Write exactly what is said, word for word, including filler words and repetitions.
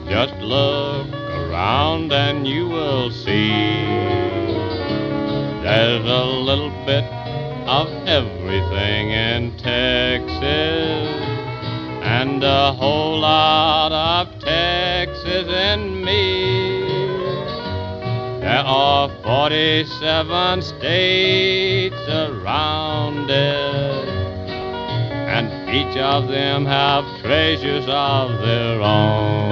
Just look around and you will see there's a little bit of everything in Texas, and a whole lot of Texas in me. There are forty-seven states around it, and each of them have treasures of their own.